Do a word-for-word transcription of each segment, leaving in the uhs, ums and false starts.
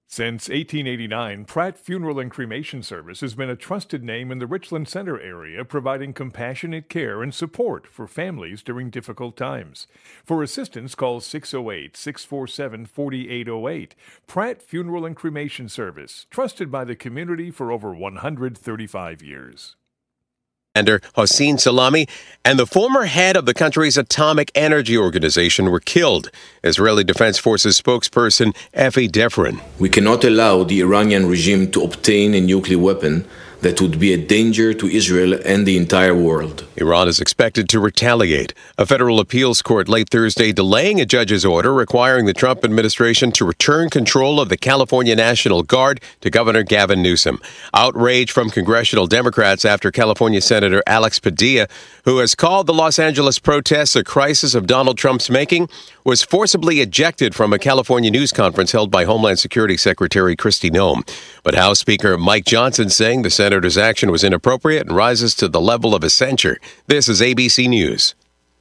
Since eighteen eighty-nine, Pratt Funeral and Cremation Service has been a trusted name in the Richland Center area, providing compassionate care and support for families during difficult times. For assistance, call six oh eight, six four seven, four eight oh eight. Pratt Funeral and Cremation Service, trusted by the community for over one hundred thirty-five years. Commander Hossein Salami and the former head of the country's atomic energy organization were killed. Israeli Defense Forces spokesperson Efi Defrin. We cannot allow the Iranian regime to obtain a nuclear weapon that would be a danger to Israel and the entire world. Iran is expected to retaliate. A federal appeals court late Thursday delaying a judge's order requiring the Trump administration to return control of the California National Guard to Governor Gavin Newsom. Outrage from congressional Democrats after California Senator Alex Padilla, who has called the Los Angeles protests a crisis of Donald Trump's making, was forcibly ejected from a California news conference held by Homeland Security Secretary Kristi Noem. But House Speaker Mike Johnson saying the senator's action was inappropriate and rises to the level of a censure. This is A B C News.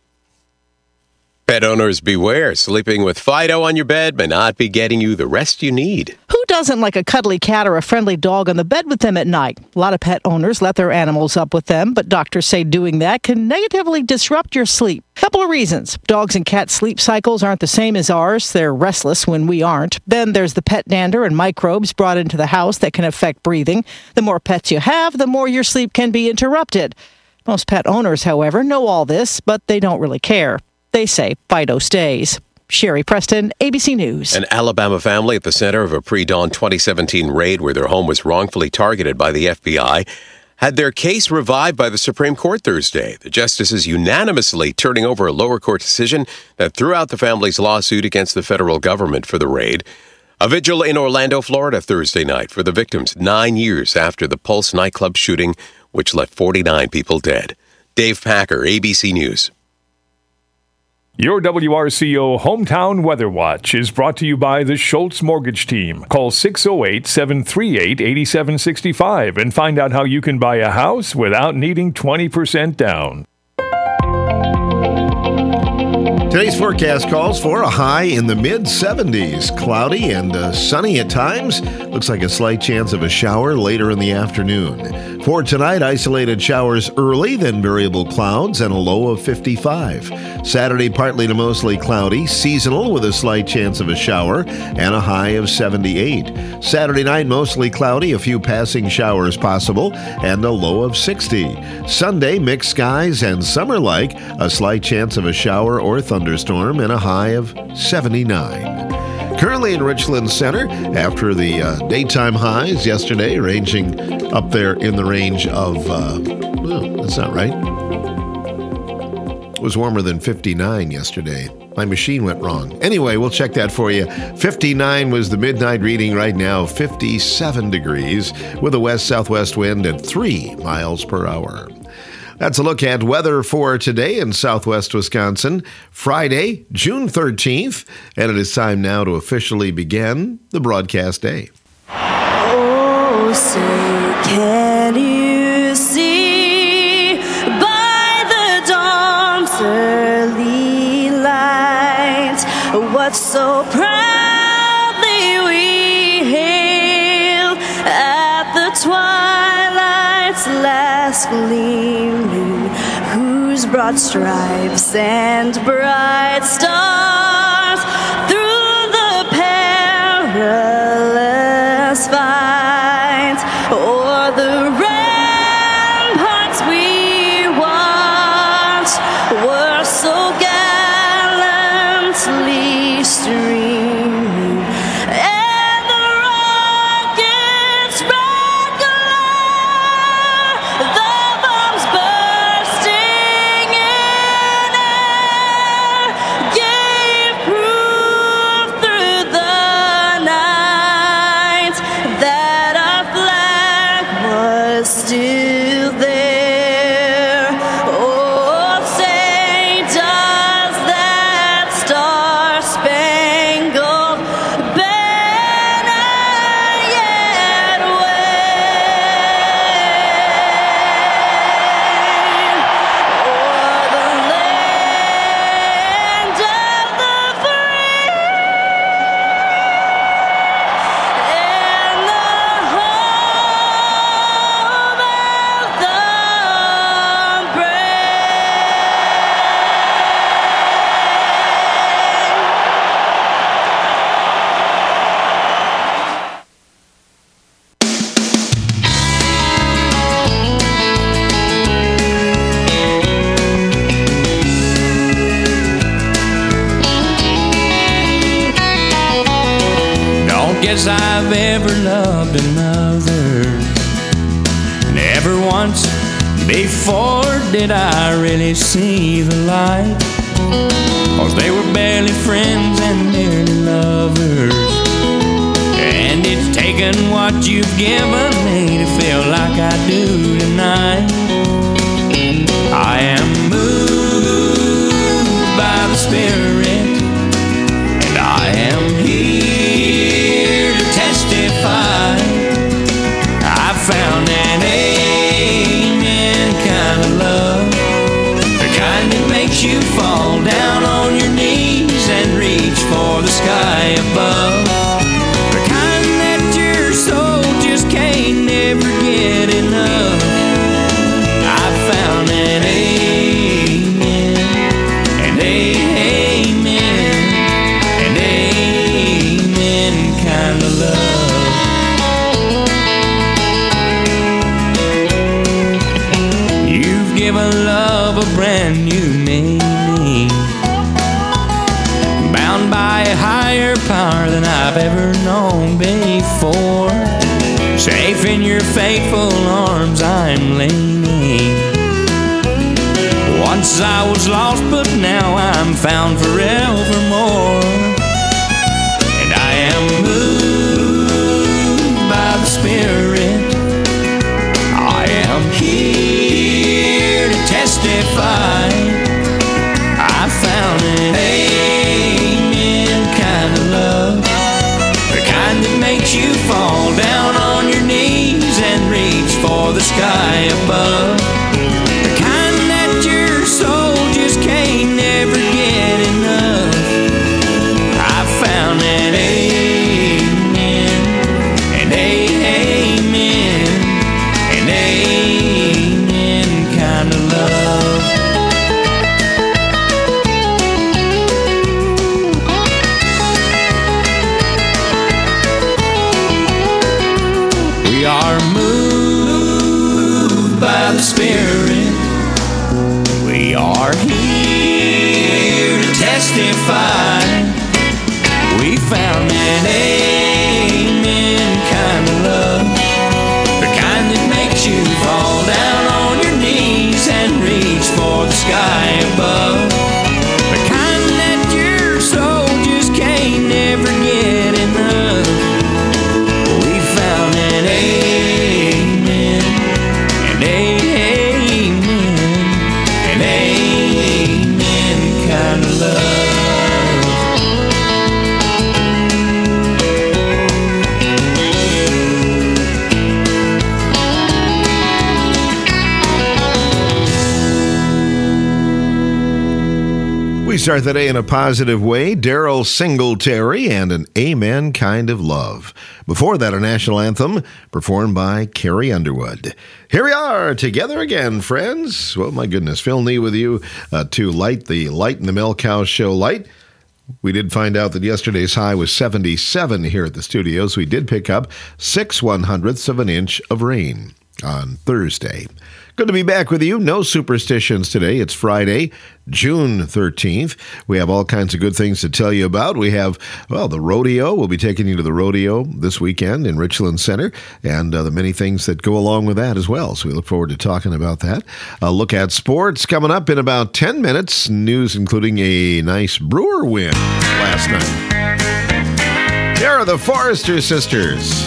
Pet owners beware. Sleeping with Fido on your bed may not be getting you the rest you need. Who doesn't like a cuddly cat or a friendly dog on the bed with them at night? A lot of pet owners let their animals up with them, but doctors say doing that can negatively disrupt your sleep. Couple of reasons. Dogs and cats' sleep cycles aren't the same as ours. They're restless when we aren't. Then there's the pet dander and microbes brought into the house that can affect breathing. The more pets you have, the more your sleep can be interrupted. Most pet owners, however, know all this, but they don't really care. They say Fido stays. Sherry Preston, A B C News. An Alabama family at the center of a pre-dawn twenty seventeen raid where their home was wrongfully targeted by the F B I had their case revived by the Supreme Court Thursday. The justices unanimously turning over a lower court decision that threw out the family's lawsuit against the federal government for the raid. A vigil in Orlando, Florida Thursday night for the victims nine years after the Pulse nightclub shooting, which left forty-nine people dead. Dave Packer, A B C News. Your W R C O Hometown Weather Watch is brought to you by the Schultz Mortgage Team. Call six oh eight, seven three eight, eight seven six five and find out how you can buy a house without needing twenty percent down. Today's forecast calls for a high in the mid seventies. Cloudy and uh, sunny at times. Looks like a slight chance of a shower later in the afternoon. For tonight, isolated showers early, then variable clouds and a low of fifty-five. Saturday, partly to mostly cloudy, seasonal with a slight chance of a shower and a high of seventy-eight. Saturday night, mostly cloudy, a few passing showers possible and a low of sixty. Sunday, mixed skies and summer-like, a slight chance of a shower or thunderstorm and a high of seventy-nine. Currently in Richland Center, after the uh, daytime highs yesterday, ranging up there in the range of, uh, oh, that's not right. It was warmer than fifty-nine yesterday. My machine went wrong. Anyway, we'll check that for you. fifty-nine was the midnight reading. Right now, fifty-seven degrees with a west-southwest wind at three miles per hour. That's a look at weather for today in southwest Wisconsin. Friday, June thirteenth, and it is time now to officially begin the broadcast day. Oh, say, can you see by the dawn's early light what so proudly we hailed at the twilight's last gleaming, whose broad stripes and bright stars through the perilous fight o'er the ramparts we watched were so gallantly streaming, and the rockets regular, the bombs bursting in air, gave proof through the night that our flag don't guess I've ever loved another. Never once before did I really see the light, 'cause they were barely friends and barely lovers. And it's taken what you've given me to feel like I do tonight. I am moved by the Spirit, and I am here to testify. I found an amen kind of love, the kind that makes you fall down on your knees and reach for the sky above, the kind that your soul just can't never get enough. I found an amen, an amen, an amen kind of love. You've given love a brand new meaning, bound by a higher power than I've ever known before. Safe in your faithful arms I'm leaning. Once I was lost, but now I'm found forevermore. And I am moved by the Spirit. I am here to testify. I found an amen kind of love, the kind that makes you fall down on your knees and reach for the sky above, the kind that your soul just can't never get enough. I found an amen, an amen, an amen kind of love. We are moved by the Spirit. We are here to testify. We found an amen kind of love, the kind that makes you fall down on your knees and reach for the sky above, the kind that your soul just can't never get enough. We found an amen, an amen, an amen kind of love. We start the day in a positive way. Daryl Singletary and an Amen Kind of Love. Before that, a national anthem performed by Carrie Underwood. Here we are together again, friends. Well, my goodness, Phil Nee with you uh, to light the Light in the Milk House show light. We did find out that yesterday's high was seventy-seven here at the studios. We did pick up six one hundredths of an inch of rain on Thursday. Good to be back with you. No superstitions today. It's Friday, June thirteenth. We have all kinds of good things to tell you about. We have, well, the rodeo. We'll be taking you to the rodeo this weekend in Richland Center, and uh, the many things that go along with that as well. So we look forward to talking about that. A look at sports coming up in about ten minutes. News including a nice Brewer win last night. Here are the Forrester Sisters.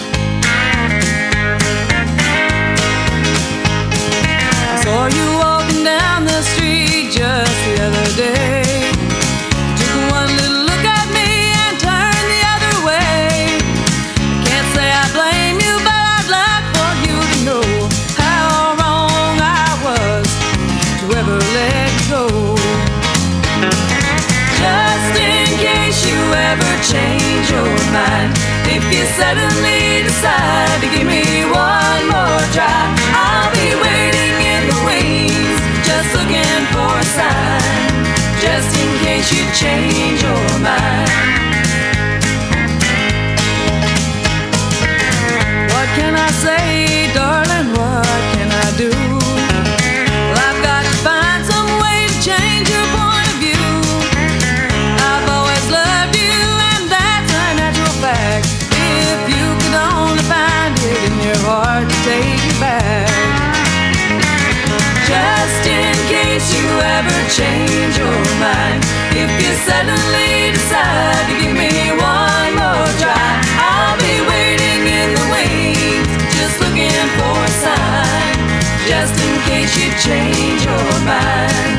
Saw you walking down the street just the other day. Took one little look at me and turned the other way. Can't say I blame you, but I'd like for you to know how wrong I was to ever let you go. Just in case you ever change your mind, if you suddenly decide to give me one more try, I'll be waiting in the wings, just looking for a sign, just in case you change your mind. What can I say, darling, what can I do? Well, I've got to find some way to change your point of view. I've always loved you, and that's a natural fact. ever change your mind, if you suddenly decide to give me one more try, I'll be waiting in the wings, just looking for a sign, just in case you change your mind.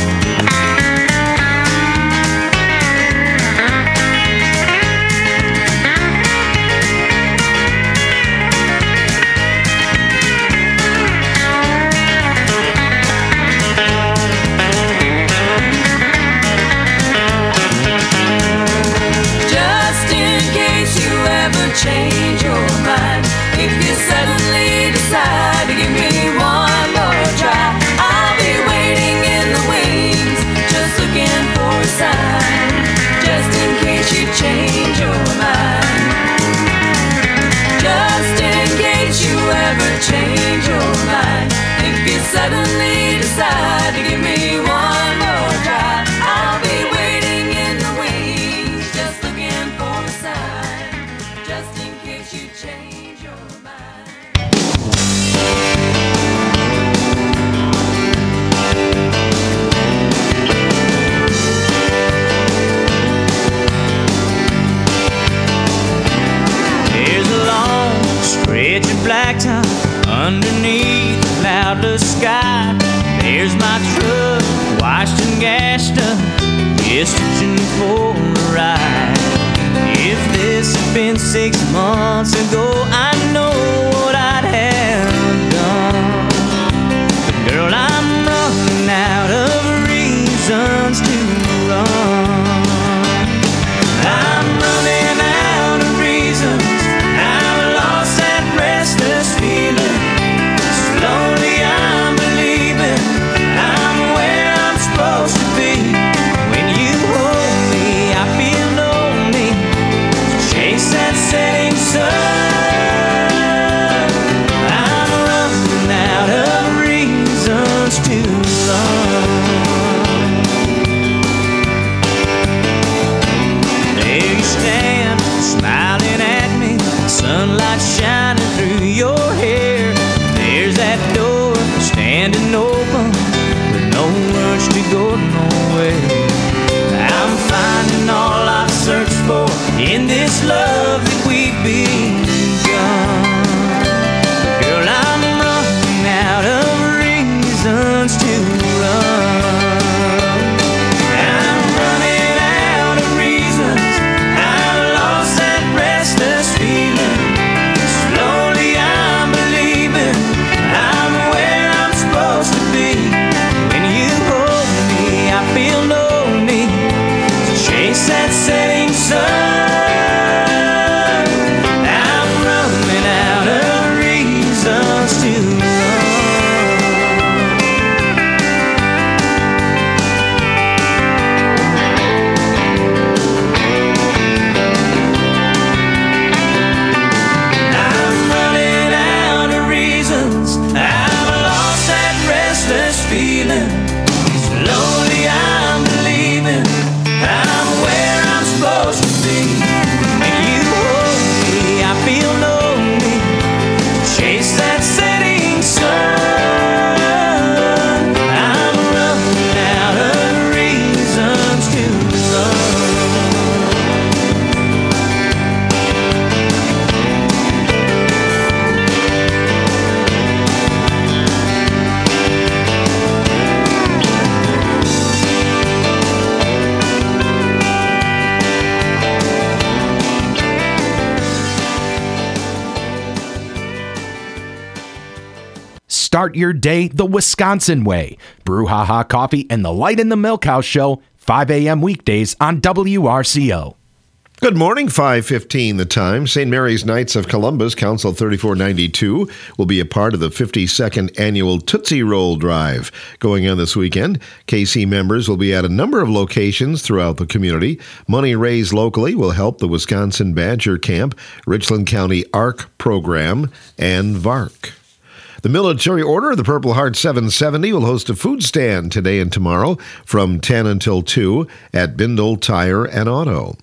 Change your mind, if you suddenly decide to give me one more try, I'll be waiting in the wings, just looking for a sign, just in case you change your mind. Just in case you ever change your mind, if you suddenly decide to give me one more try, I'll be waiting in the wings, just looking for a sign, just in case you change your mind. There's a long stretch of blacktop underneath the cloudless sky. There's my truck, washed and gassed up, just itching for a ride. If this had been six months ago, I know what I'd have done. But girl, I'm running out of reasons to run. I'm running out of reasons. I've lost that restless feeling. Slowly I'm believing I'm where I'm supposed to be. When you hold me, I feel lonely. Chase that setting sun. I'm running out of reasons to run. There you stand, smiling at me, sunlight shining through your hair. There's that door standing open, with no urge to go nowhere. I'm finding all I've searched for in this love that we've begun. Girl, I'm running out of reasons to run. I'm running out of reasons. I've lost that restless feeling. Slowly I'm believing I'm where I'm supposed to be. When you hold me, I feel lonely. Chase that setting sun. I'm running out of reasons to run. I'm running out of reasons. I've lost that restless feeling. Slowly I'm believing I'm where I'm supposed to be. When you hold me, I feel lonely. Chase that setting sun. I'm running out of reasons to run. Start your day the Wisconsin way. Brouhaha Coffee and the Light in the Milkhouse Show, five a.m. weekdays on W R C O. Good morning, five fifteen the time. Saint Mary's Knights of Columbus, Council thirty-four ninety-two, will be a part of the fifty-second annual Tootsie Roll Drive going on this weekend. K C members will be at a number of locations throughout the community. Money raised locally will help the Wisconsin Badger Camp, Richland County A R C program, and V A R C. The Military Order of the Purple Heart seven seventy will host a food stand today and tomorrow from ten until two at Bindle Tire and Auto.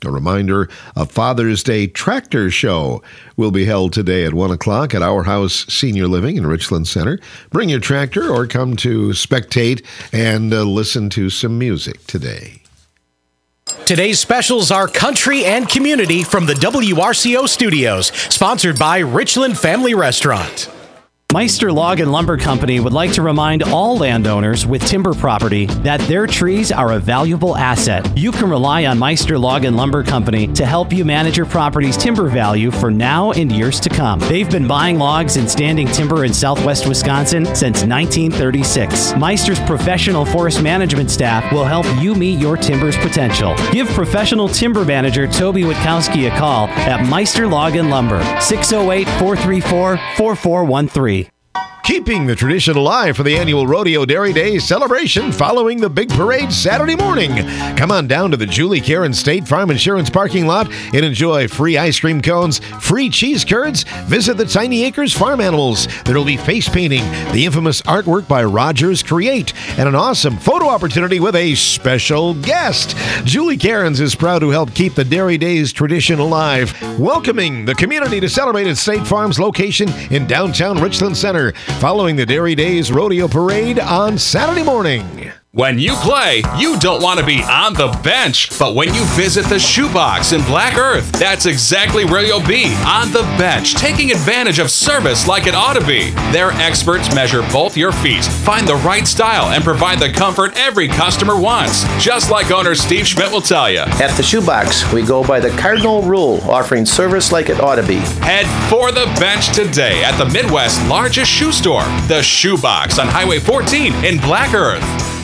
A reminder, a Father's Day tractor show will be held today at one o'clock at Our House Senior Living in Richland Center. Bring your tractor or come to spectate and uh, listen to some music today. Today's specials are country and community from the W R C O studios, sponsored by Richland Family Restaurant. Meister Log and Lumber Company would like to remind all landowners with timber property that their trees are a valuable asset. You can rely on Meister Log and Lumber Company to help you manage your property's timber value for now and years to come. They've been buying logs and standing timber in southwest Wisconsin since nineteen thirty-six. Meister's professional forest management staff will help you meet your timber's potential. Give professional timber manager Toby Witkowski a call at Meister Log and Lumber, six oh eight, four three four, four four one three. Keeping the tradition alive for the annual Rodeo Dairy Days celebration following the big parade Saturday morning. Come on down to the Julie Karen State Farm Insurance parking lot and enjoy free ice cream cones, free cheese curds. Visit the Tiny Acres Farm Animals. There will be face painting, the infamous artwork by Rogers Create, and an awesome photo opportunity with a special guest. Julie Cairns is proud to help keep the Dairy Days tradition alive, welcoming the community to celebrate at State Farm's location in downtown Richland Center, following the Dairy Days Rodeo Parade on Saturday morning. When you play, you don't want to be on the bench, but when you visit the Shoebox in Black Earth, that's exactly where you'll be, on the bench, taking advantage of service like it ought to be. Their experts measure both your feet, find the right style, and provide the comfort every customer wants, just like owner Steve Schmidt will tell you. At the Shoebox, we go by the cardinal rule, offering service like it ought to be. Head for the bench today at the Midwest's largest shoe store, the Shoebox on Highway fourteen in Black Earth.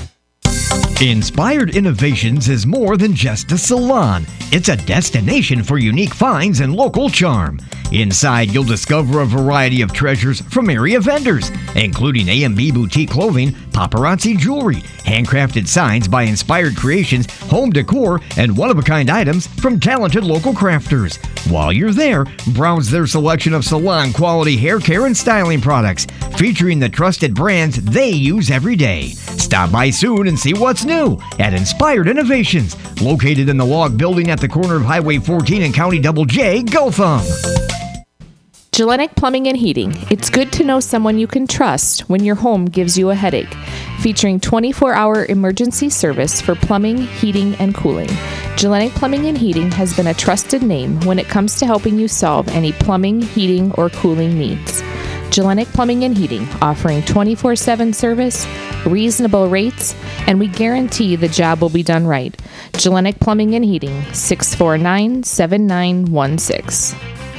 Inspired Innovations is more than just a salon. It's a destination for unique finds and local charm. Inside, you'll discover a variety of treasures from area vendors, including A and B Boutique Clothing, paparazzi jewelry, handcrafted signs by Inspired Creations, home decor, and one-of-a-kind items from talented local crafters. While you're there, browse their selection of salon-quality hair care and styling products, featuring the trusted brands they use every day. Stop by soon and see what's new at Inspired Innovations, located in the log building at the corner of Highway fourteen and County Double J, Gutham. Gellenic Plumbing and Heating. It's good to know someone you can trust when your home gives you a headache. Featuring twenty-four hour emergency service for plumbing, heating, and cooling. Gellenic Plumbing and Heating has been a trusted name when it comes to helping you solve any plumbing, heating, or cooling needs. Gellenic Plumbing and Heating, offering twenty-four seven service, reasonable rates, and we guarantee the job will be done right. Gellenic Plumbing and Heating, six four nine, seven nine one six.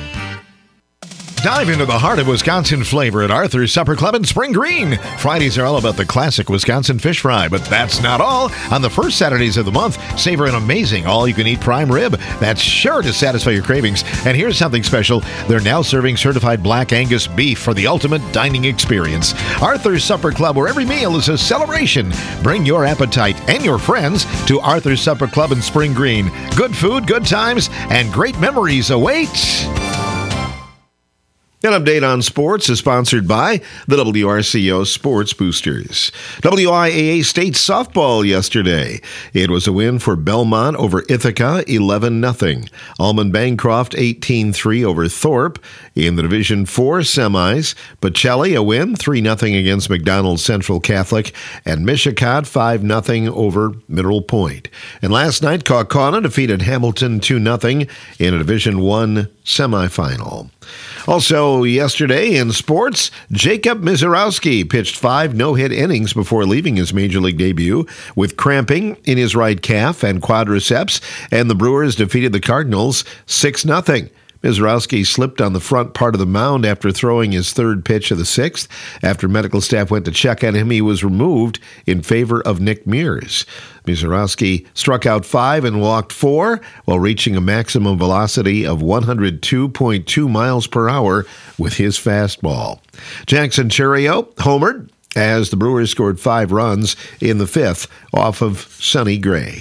Dive into the heart of Wisconsin flavor at Arthur's Supper Club in Spring Green. Fridays are all about the classic Wisconsin fish fry, but that's not all. On the first Saturdays of the month, savor an amazing all-you-can-eat prime rib that's sure to satisfy your cravings. And here's something special. They're now serving certified Black Angus beef for the ultimate dining experience. Arthur's Supper Club, where every meal is a celebration. Bring your appetite and your friends to Arthur's Supper Club in Spring Green. Good food, good times, and great memories await. An update on sports is sponsored by the W R C O Sports Boosters. W I A A State softball yesterday. It was a win for Belmont over Ithaca, eleven nothing. Almond Bancroft, eighteen three over Thorpe. In the Division four semis, Pacelli, a win, three nothing against McDonald Central Catholic. And Mishicot, five nothing over Mineral Point. And last night, Kaukauna defeated Hamilton two nothing in a Division one semifinal. Also, yesterday in sports, Jacob Mizorowski pitched five no-hit innings before leaving his major league debut with cramping in his right calf and quadriceps, and the Brewers defeated the Cardinals six nothing. Mizorowski slipped on the front part of the mound after throwing his third pitch of the sixth. After medical staff went to check on him, he was removed in favor of Nick Mears. Mizorowski struck out five and walked four while reaching a maximum velocity of one hundred two point two miles per hour with his fastball. Jackson Churio homered as the Brewers scored five runs in the fifth off of Sonny Gray.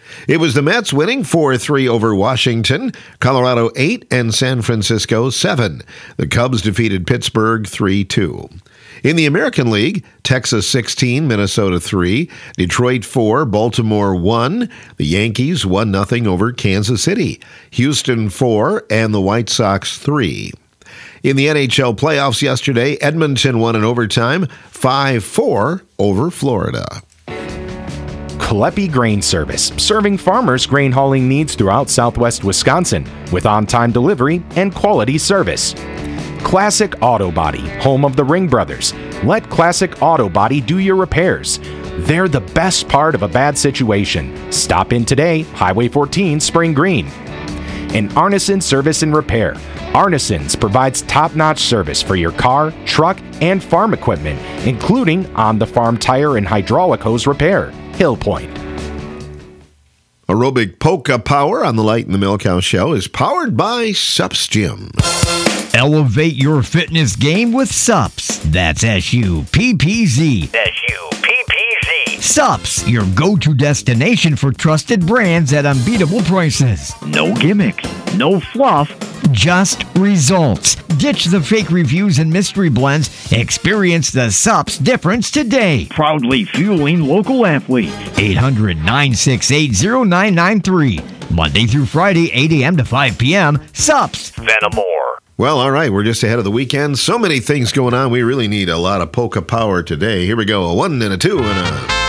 It was the Mets winning four three over Washington, Colorado eight, and San Francisco seven. The Cubs defeated Pittsburgh three two. In the American League, Texas sixteen, Minnesota three, Detroit four, Baltimore one, the Yankees one nothing over Kansas City, Houston four, and the White Sox three. In the N H L playoffs yesterday, Edmonton won in overtime five four over Florida. Kaleppi Grain Service, serving farmers' grain hauling needs throughout southwest Wisconsin with on-time delivery and quality service. Classic Auto Body, home of the Ring Brothers. Let Classic Auto Body do your repairs. They're the best part of a bad situation. Stop in today, Highway fourteen, Spring Green. And Arneson Service and Repair. Arneson's provides top-notch service for your car, truck, and farm equipment, including on-the-farm tire and hydraulic hose repair. Hill Point. Aerobic Polka Power on the Light in the Milk House Show is powered by Sups Gym. Elevate your fitness game with Sups. That's S U P P Z. S U P P Z. Sups, your go-to destination for trusted brands at unbeatable prices. No gimmicks, no fluff. Just results. Ditch the fake reviews and mystery blends. Experience the Sups difference today. Proudly fueling local athletes. eight hundred, nine six eight, zero nine nine three. Monday through Friday, eight a.m. to five p.m. Sups. Venamore. Well, all right, we're just ahead of the weekend. So many things going on. We really need a lot of polka power today. Here we go. A one and a two and a...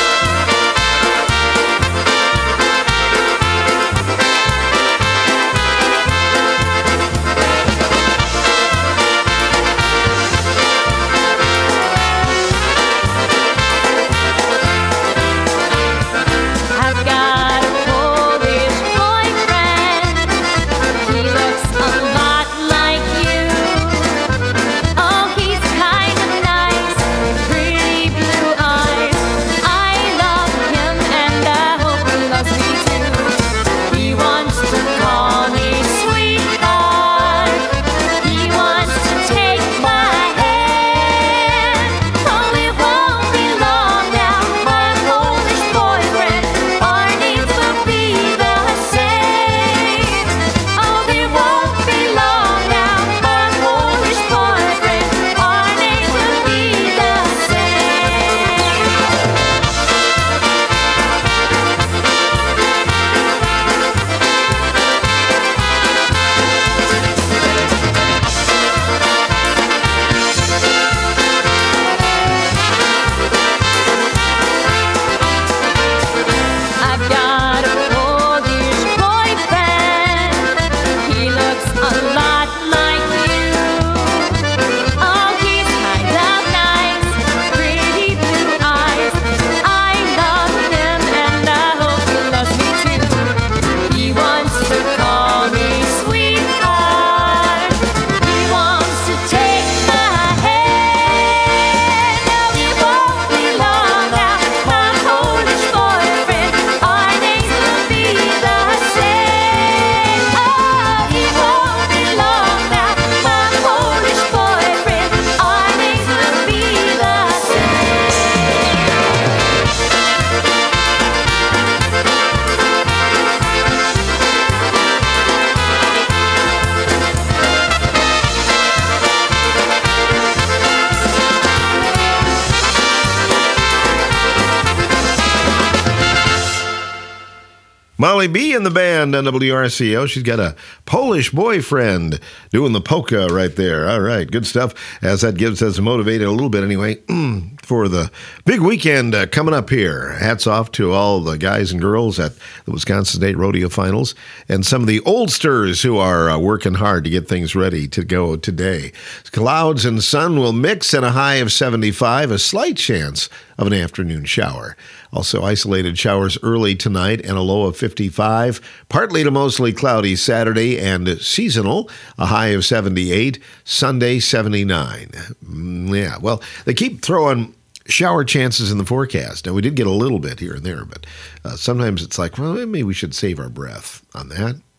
Molly B in the band on W R C O. She's got a Polish boyfriend doing the polka right there. All right, good stuff. As that gives us motivated a little bit anyway for the big weekend uh, coming up here. Hats off to all the guys and girls at the Wisconsin State Rodeo Finals and some of the oldsters who are uh, working hard to get things ready to go today. Clouds and sun will mix at a high of seventy-five, a slight chance of an afternoon shower. Also isolated showers early tonight and a low of fifty-five. Partly to mostly cloudy Saturday and seasonal, a high of seventy-eight. Sunday, seventy-nine. Yeah, well, they keep throwing shower chances in the forecast. Now, we did get a little bit here and there, but uh, sometimes it's like, well, maybe we should save our breath on that.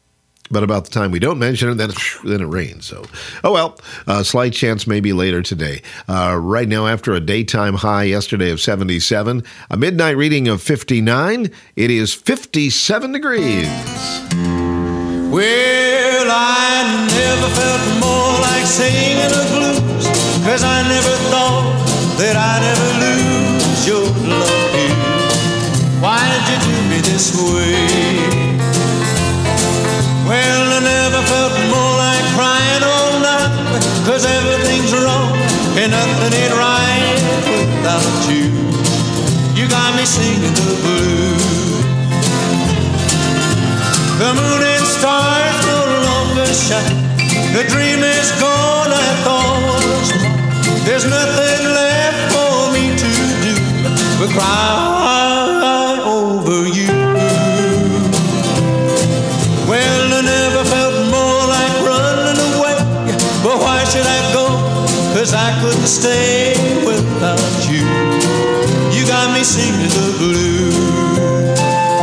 But about the time we don't mention it, then it, then it rains. So, oh well, uh, slight chance maybe later today. Uh, right now, after a daytime high yesterday of seventy-seven, a midnight reading of fifty-nine, it is fifty-seven degrees. Well, I never felt more like singing the blues, 'cause I never thought that I'd ever lose your love here. Why did you do me this way? Well, I never felt more like crying all night, 'cause everything's wrong and nothing ain't right without you. You got me singing the blues. The moon and stars no longer shine. The dream is gone, I thought. There's nothing left for me to do but cry over you. Well, I never felt more like running away, but why should I go? 'Cause I couldn't stay without you. You got me singing the blues.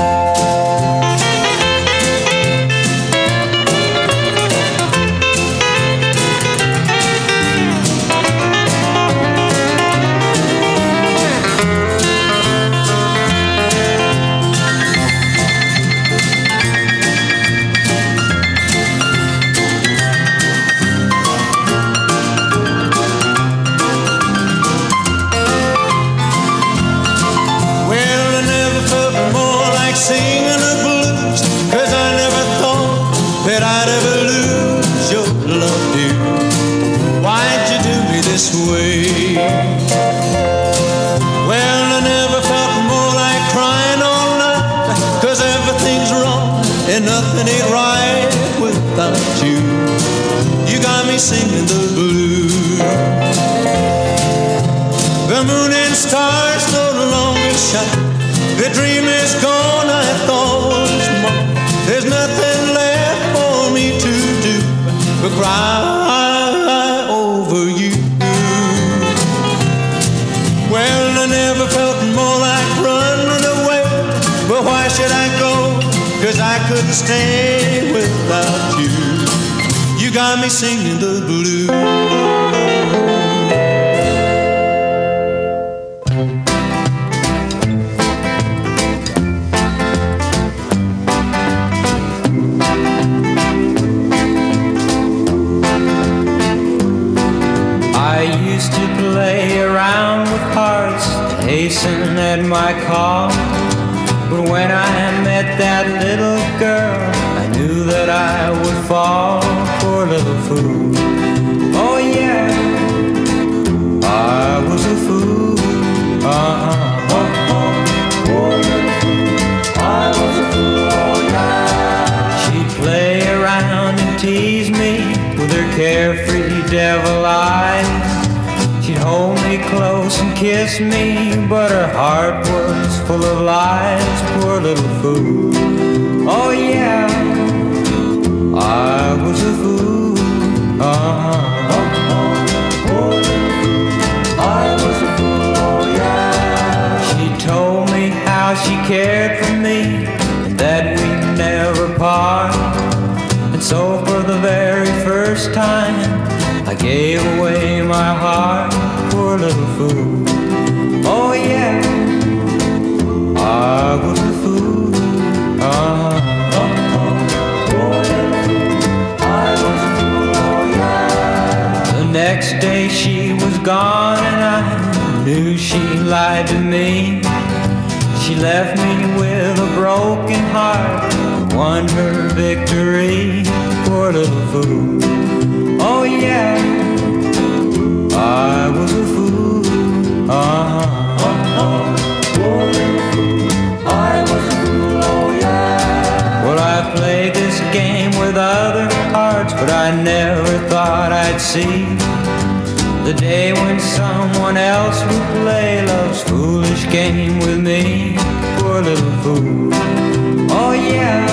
Singing the blues, 'cause I never thought that I'd ever lose your love, dear. Why'd you do me this way? Well, I never felt more like crying all night, 'cause everything's wrong and nothing ain't right without you. You got me singing the blues. The moon and stars no longer shine. The dream is gone, I thought it was mine. There's nothing left for me to do but cry over you. Well, I never felt more like running away, but why should I go? 'Cause I couldn't stay without you. You got me singing the blues. Hasten at my call, but when I met that little girl, I knew that I would fall. Poor little fool. Oh yeah, I was a fool. Uh-huh. Oh, oh. Poor little fool. I was a fool. Oh yeah. She'd play around and tease me with her carefree devil eyes. She'd hold me close and kiss me, but her heart was full of lies. Poor little fool. Oh yeah, I was a fool. Uh-huh. Oh, oh. Poor little fool. I was a fool. Oh yeah. She told me how she cared for me and that we'd never part. And so for the very first time I gave away my heart. Poor little fool. Oh yeah, I was a fool. Uh-huh. Oh, oh. Poor little fool. I was a fool. Oh yeah. The next day she was gone and I knew she lied to me. She left me with a broken heart and won her victory. Poor little fool. Oh yeah, I was a fool. Uh-huh. Oh, oh. Poor little fool. I was a fool. Oh yeah. Well, I played this game with other hearts, but I never thought I'd see the day when someone else would play love's foolish game with me. Poor little fool. Oh yeah,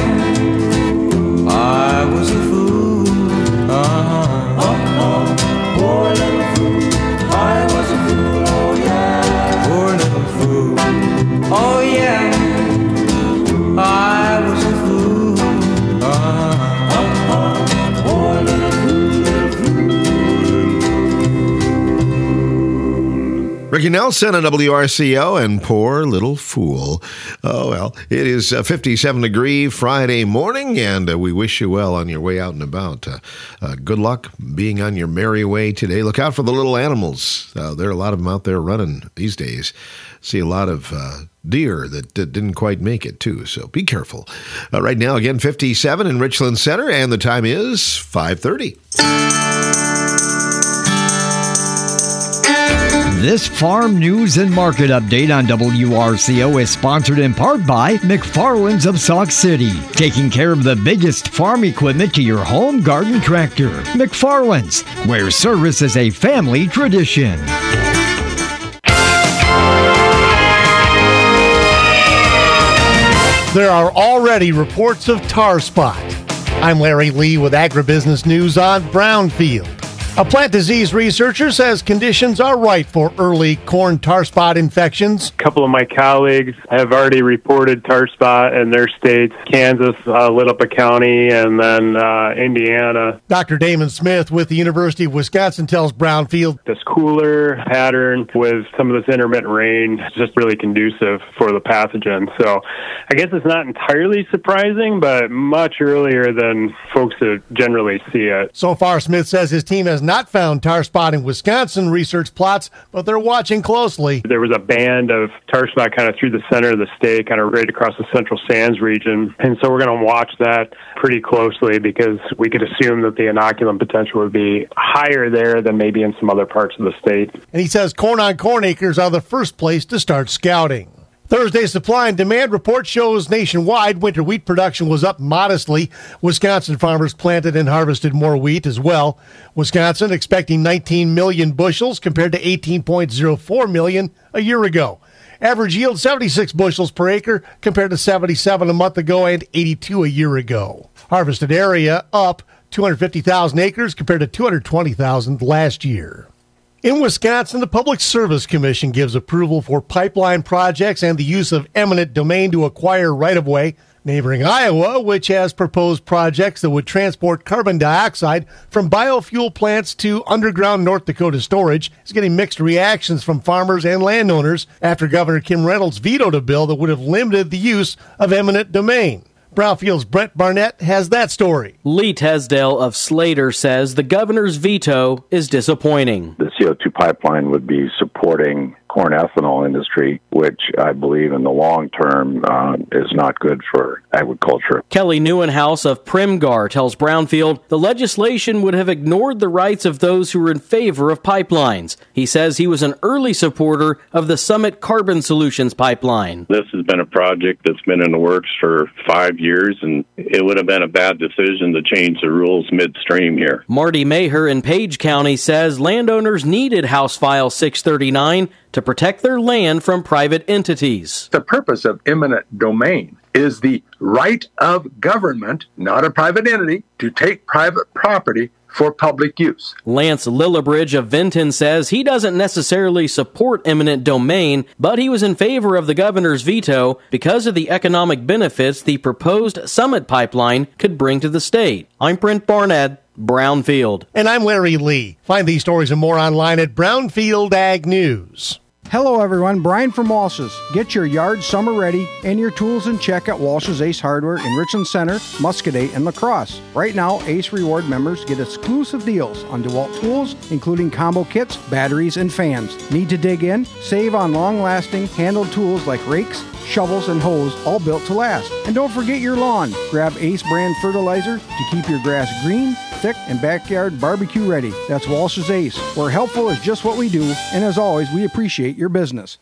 I was a fool. Uh-huh. Oh, oh. Poor little fool. I was a fool. Oh yeah. Poor little fool. Oh yeah, I was a fool. Uh-huh. Ricky Nelson on W R C O and Poor Little Fool. Oh, well, it is a fifty-seven degree Friday morning, and uh, we wish you well on your way out and about. Uh, uh, good luck being on your merry way today. Look out for the little animals. Uh, there are a lot of them out there running these days. See a lot of uh, deer that, that didn't quite make it, too, so be careful. Uh, right now, again, fifty-seven in Richland Center, and the time is five thirty. This farm news and market update on W R C O is sponsored in part by McFarland's of Sauk City, taking care of the biggest farm equipment to your home garden tractor. McFarland's, where service is a family tradition. There are already reports of tar spot. I'm Larry Lee with Agribusiness News on Brownfield. A plant disease researcher says conditions are right for early corn tar spot infections. A couple of my colleagues have already reported tar spot in their states. Kansas uh, lit up a county, and then uh, Indiana. Doctor Damon Smith with the University of Wisconsin tells Brownfield this cooler pattern with some of this intermittent rain is just really conducive for the pathogen. So I guess it's not entirely surprising, but much earlier than folks that generally see it. So far, Smith says his team has not found tar spot in Wisconsin research plots, but they're watching closely. There was a band of tar spot kind of through the center of the state, kind of right across the Central Sands region. And so we're going to watch that pretty closely because we could assume that the inoculum potential would be higher there than maybe in some other parts of the state. And he says corn on corn acres are the first place to start scouting. Thursday's supply and demand report shows nationwide winter wheat production was up modestly. Wisconsin farmers planted and harvested more wheat as well. Wisconsin expecting nineteen million bushels compared to eighteen point oh four million a year ago. Average yield seventy-six bushels per acre compared to seventy-seven a month ago and eighty-two a year ago. Harvested area up two hundred fifty thousand acres compared to two hundred twenty thousand last year. In Wisconsin, the Public Service Commission gives approval for pipeline projects and the use of eminent domain to acquire right-of-way. Neighboring Iowa, which has proposed projects that would transport carbon dioxide from biofuel plants to underground North Dakota storage, is getting mixed reactions from farmers and landowners after Governor Kim Reynolds vetoed a bill that would have limited the use of eminent domain. Brownfield's Brent Barnett has that story. Lee Tesdale of Slater says the governor's veto is disappointing. The C O two pipeline would be supporting corn ethanol industry, which I believe in the long term uh, is not good for agriculture. Kelly Neuenhouse of Primgar tells Brownfield the legislation would have ignored the rights of those who were in favor of pipelines. He says he was an early supporter of the Summit Carbon Solutions pipeline. This has been a project that's been in the works for five years, and it would have been a bad decision to change the rules midstream here. Marty Maher in Page County says landowners needed House File six thirty-nine to protect their land from private entities. The purpose of eminent domain is the right of government, not a private entity, to take private property for public use. Lance Lillibridge of Vinton says he doesn't necessarily support eminent domain, but he was in favor of the governor's veto because of the economic benefits the proposed Summit pipeline could bring to the state. I'm Brent Barnett, Brownfield. And I'm Larry Lee. Find these stories and more online at Brownfield Ag News. Hello everyone, Brian from Walsh's. Get your yard summer ready and your tools in check at Walsh's Ace Hardware in Richland Center, Muscoda, and La Crosse. Right now, Ace Reward members get exclusive deals on DeWalt tools, including combo kits, batteries, and fans. Need to dig in? Save on long-lasting handled tools like rakes, shovels, and hoes, all built to last. And don't forget your lawn. Grab Ace brand fertilizer to keep your grass green, thick, and backyard barbecue ready. That's Walsh's Ace, where helpful is just what we do, and as always, we appreciate your business.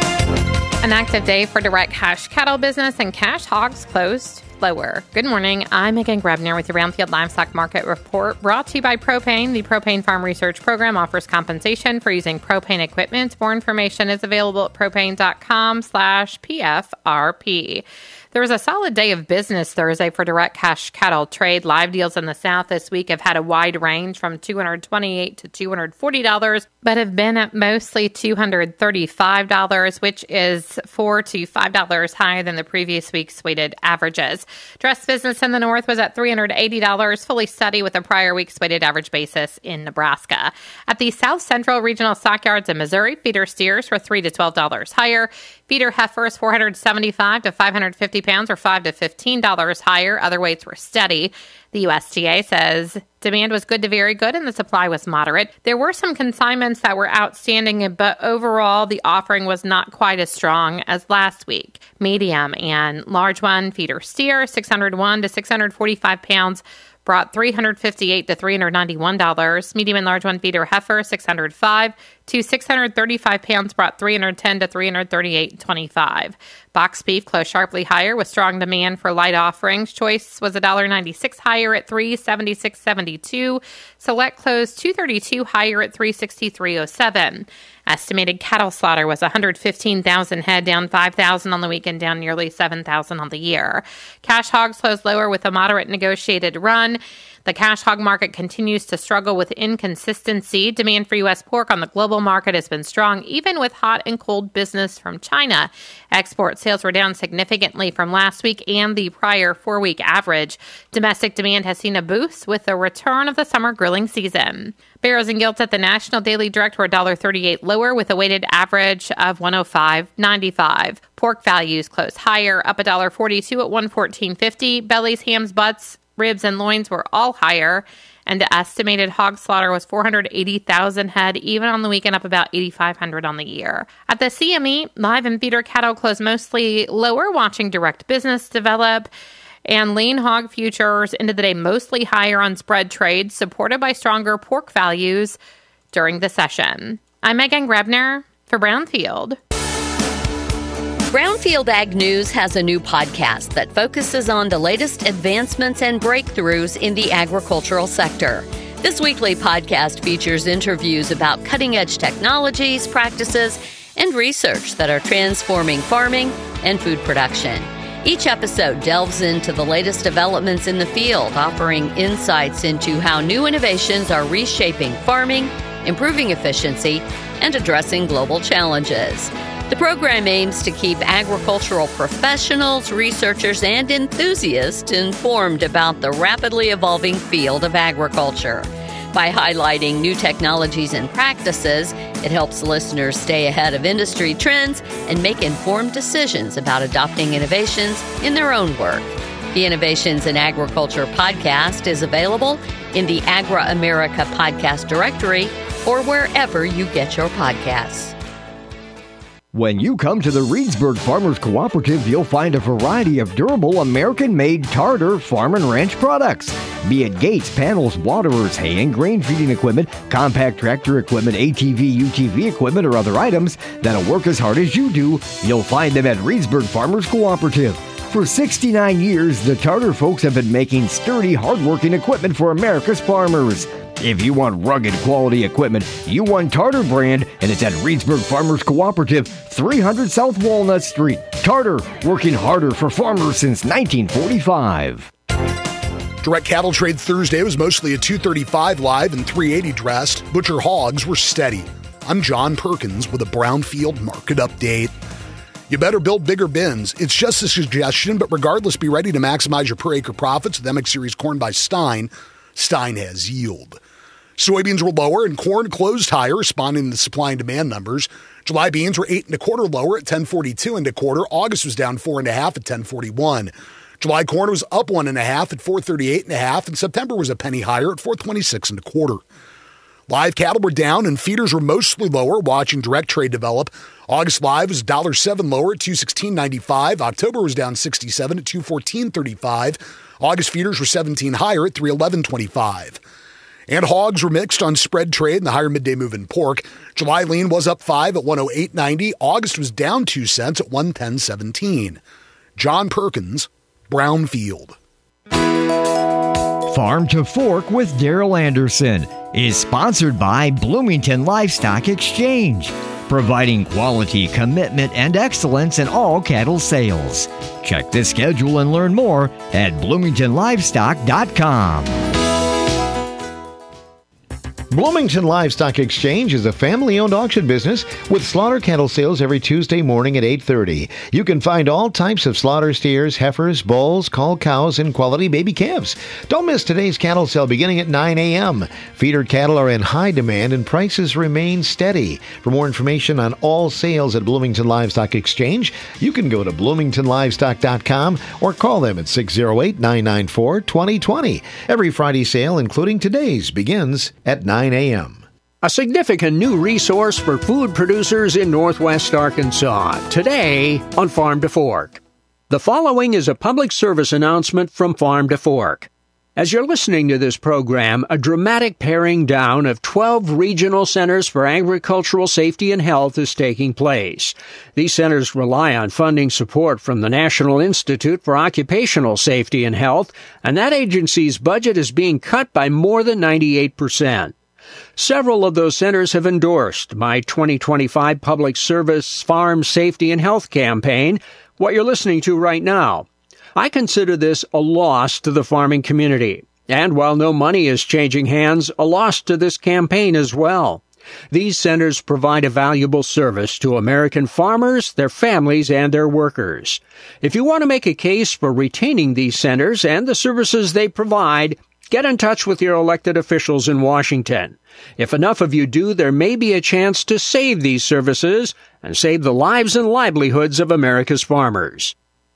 An active day for direct cash cattle business, and cash hogs closed lower. Good morning. I'm Megan Grebner with the Brownfield Livestock Market Report, brought to you by Propane. The Propane Farm Research Program offers compensation for using propane equipment. More information is available at propane.com slash PFRP. There was a solid day of business Thursday for direct cash cattle trade. Live deals in the South this week have had a wide range from two hundred twenty-eight dollars to two hundred forty dollars, but have been at mostly two hundred thirty-five dollars, which is four to five dollars higher than the previous week's weighted averages. Dress business in the North was at three hundred eighty dollars, fully steady with the prior week's weighted average basis in Nebraska. At the South Central Regional Stockyards in Missouri, feeder steers were three to twelve dollars higher. Feeder heifers four hundred seventy-five to five hundred fifty pounds or five to fifteen dollars higher. Other weights were steady. The U S D A says demand was good to very good and the supply was moderate. There were some consignments that were outstanding, but overall the offering was not quite as strong as last week. Medium and large one feeder steer, six hundred one to six hundred forty-five pounds, brought three hundred fifty-eight to three hundred ninety-one dollars. Medium and large one feeder heifer, six hundred five to six hundred thirty-five pounds, brought three hundred ten to three hundred thirty-eight twenty-five. Box beef closed sharply higher with strong demand for light offerings. Choice was one dollar ninety-six higher at three seventy-six seventy-two. Select closed two thirty-two higher at three sixty-three oh seven. Estimated cattle slaughter was one hundred fifteen thousand head, down five thousand on the week and down nearly seven thousand on the year. Cash hogs closed lower with a moderate negotiated run. The cash hog market continues to struggle with inconsistency. Demand for U S pork on the global market has been strong, even with hot and cold business from China. Export sales were down significantly from last week and the prior four-week average. Domestic demand has seen a boost with the return of the summer grilling season. Barrows and gilts at the National Daily Direct were one dollar thirty-eight lower with a weighted average of one oh five ninety-five. Pork values closed higher, up one dollar forty-two at one fourteen fifty. Bellies, hams, butts, ribs, and loins were all higher, and the estimated hog slaughter was four hundred eighty thousand head, even on the weekend, up about eighty-five hundred on the year. At the C M E, live and feeder cattle closed mostly lower, watching direct business develop, and lean hog futures ended the day mostly higher on spread trades, supported by stronger pork values during the session. I'm Megan Grebner for Brownfield. Brownfield Ag News has a new podcast that focuses on the latest advancements and breakthroughs in the agricultural sector. This weekly podcast features interviews about cutting-edge technologies, practices, and research that are transforming farming and food production. Each episode delves into the latest developments in the field, offering insights into how new innovations are reshaping farming, improving efficiency, and addressing global challenges. The program aims to keep agricultural professionals, researchers, and enthusiasts informed about the rapidly evolving field of agriculture. By highlighting new technologies and practices, it helps listeners stay ahead of industry trends and make informed decisions about adopting innovations in their own work. The Innovations in Agriculture podcast is available in the Agra America podcast directory or wherever you get your podcasts. When you come to the Reedsburg Farmers Cooperative, you'll find a variety of durable American-made Tarter farm and ranch products. Be it gates, panels, waterers, hay and grain feeding equipment, compact tractor equipment, A T V, U T V equipment, or other items that'll work as hard as you do, you'll find them at Reedsburg Farmers Cooperative. For sixty-nine years, the Tarter folks have been making sturdy, hardworking equipment for America's farmers. If you want rugged quality equipment, you want Tarter brand, and it's at Reedsburg Farmers Cooperative, three hundred South Walnut Street. Tarter, working harder for farmers since nineteen forty-five. Direct cattle trade Thursday was mostly a two thirty-five live and three eighty dressed. Butcher hogs were steady. I'm John Perkins with a Brownfield market update. You better build bigger bins. It's just a suggestion, but regardless, be ready to maximize your per acre profits with M X Series corn by Stein. Stein has yield. Soybeans were lower and corn closed higher, responding to the supply and demand numbers. July beans were eight and a quarter lower at ten forty-two and a quarter. August was down four and a half at ten forty-one. July corn was up one and a half at four thirty-eight and a half, and September was a penny higher at four twenty-six and a quarter. Live cattle were down and feeders were mostly lower, watching direct trade develop. August live was one dollar seven lower at two sixteen ninety-five. October was down sixty-seven at two fourteen thirty-five. August feeders were seventeen higher at three eleven twenty-five. And hogs were mixed on spread trade and the higher midday move in pork. July lean was up five at one oh eight ninety. August was down two cents at one ten seventeen. John Perkins, Brownfield. Farm to Fork with Daryl Anderson is sponsored by Bloomington Livestock Exchange. providing quality, commitment, and excellence in all cattle sales. Check the schedule and learn more at bloomington livestock dot com. Bloomington Livestock Exchange is a family-owned auction business with slaughter cattle sales every Tuesday morning at eight thirty. You can find all types of slaughter steers, heifers, bulls, cull cows, and quality baby calves. Don't miss today's cattle sale beginning at nine a.m. Feeder cattle are in high demand and prices remain steady. For more information on all sales at Bloomington Livestock Exchange, you can go to bloomington livestock dot com or call them at six oh eight, nine nine four, two oh two oh. Every Friday sale, including today's, begins at nine a.m. A significant new resource for food producers in Northwest Arkansas. Today on Farm to Fork. The following is a public service announcement from Farm to Fork. As you're listening to this program, a dramatic paring down of twelve regional centers for agricultural safety and health is taking place. These centers rely on funding support from the National Institute for Occupational Safety and Health, and that agency's budget is being cut by more than ninety-eight percent. Several of those centers have endorsed my twenty twenty-five Public Service Farm Safety and Health campaign, what you're listening to right now. I consider this a loss to the farming community, and while no money is changing hands, a loss to this campaign as well. These centers provide a valuable service to American farmers, their families, and their workers. If you want to make a case for retaining these centers and the services they provide, get in touch with your elected officials in Washington. If enough of you do, there may be a chance to save these services and save the lives and livelihoods of America's farmers.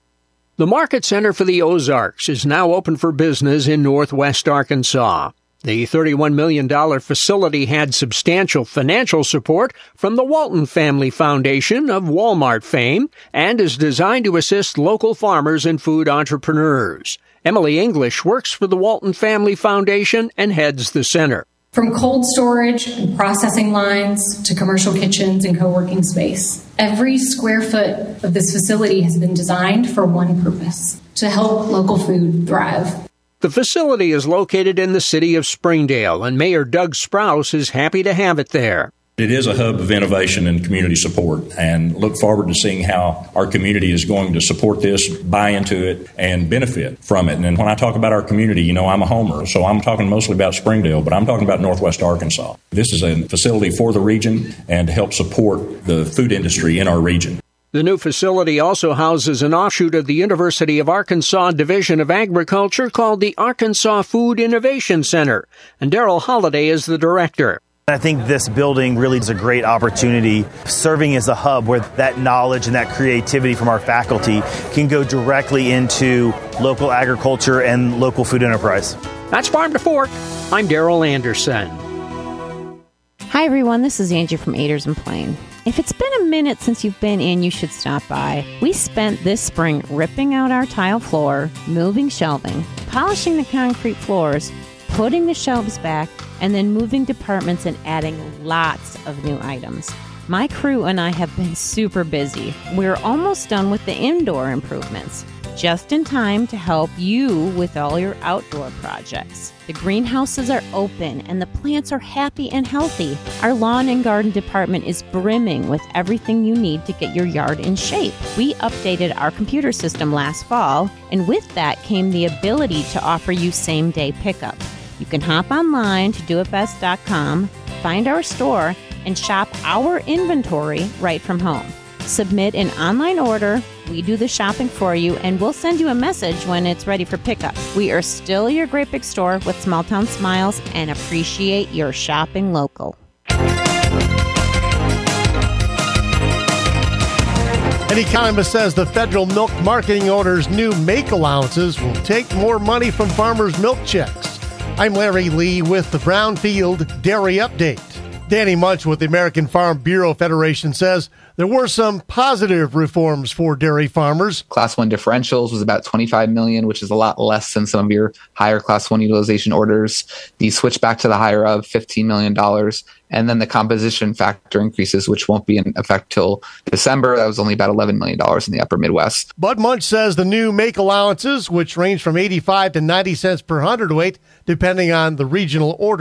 The Market Center for the Ozarks is now open for business in Northwest Arkansas. The thirty-one million dollars facility had substantial financial support from the Walton Family Foundation of Walmart fame and is designed to assist local farmers and food entrepreneurs. Emily English works for the Walton Family Foundation and heads the center. From cold storage and processing lines to commercial kitchens and co-working space, every square foot of this facility has been designed for one purpose: to help local food thrive. The facility is located in the city of Springdale, and Mayor Doug Sprouse is happy to have it there. It is a hub of innovation and community support, and look forward to seeing how our community is going to support this, buy into it, and benefit from it. And when I talk about our community, you know, I'm a homer, so I'm talking mostly about Springdale, but I'm talking about Northwest Arkansas. This is a facility for the region and to help support the food industry in our region. The new facility also houses an offshoot of the University of Arkansas Division of Agriculture called the Arkansas Food Innovation Center, and Daryl Holliday is the director. I think this building really is a great opportunity, serving as a hub where that knowledge and that creativity from our faculty can go directly into local agriculture and local food enterprise. That's Farm to Fork. I'm Daryl Anderson. Hi, everyone. This is Angie from Aders and Plain. If it's been a minute since you've been in, you should stop by. We spent this spring ripping out our tile floor, moving shelving, polishing the concrete floors, putting the shelves back, and then moving departments and adding lots of new items. My crew and I have been super busy. We're almost done with the indoor improvements, just in time to help you with all your outdoor projects. The greenhouses are open and the plants are happy and healthy. Our lawn and garden department is brimming with everything you need to get your yard in shape. We updated our computer system last fall, and with that came the ability to offer you same-day pickup. You can hop online to do it best dot com, find our store, and shop our inventory right from home. Submit an online order, we do the shopping for you, and we'll send you a message when it's ready for pickup. We are still your great big store with small town smiles and appreciate your shopping local. An economist says the federal milk marketing order's new make allowances will take more money from farmers' milk checks. I'm Larry Lee with the Brownfield Dairy Update. Danny Munch with the American Farm Bureau Federation says there were some positive reforms for dairy farmers. Class one differentials was about twenty-five million dollars, which is a lot less than some of your higher class one utilization orders. The switch back to the higher of fifteen million dollars. And then the composition factor increases, which won't be in effect till December. That was only about eleven million dollars in the upper Midwest. Bud Munch says the new make allowances, which range from eighty-five to ninety cents per hundredweight, depending on the regional order,